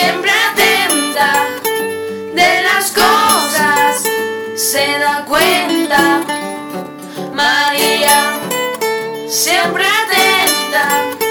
siempre atenta de las cosas, se da cuenta. María, siempre atenta.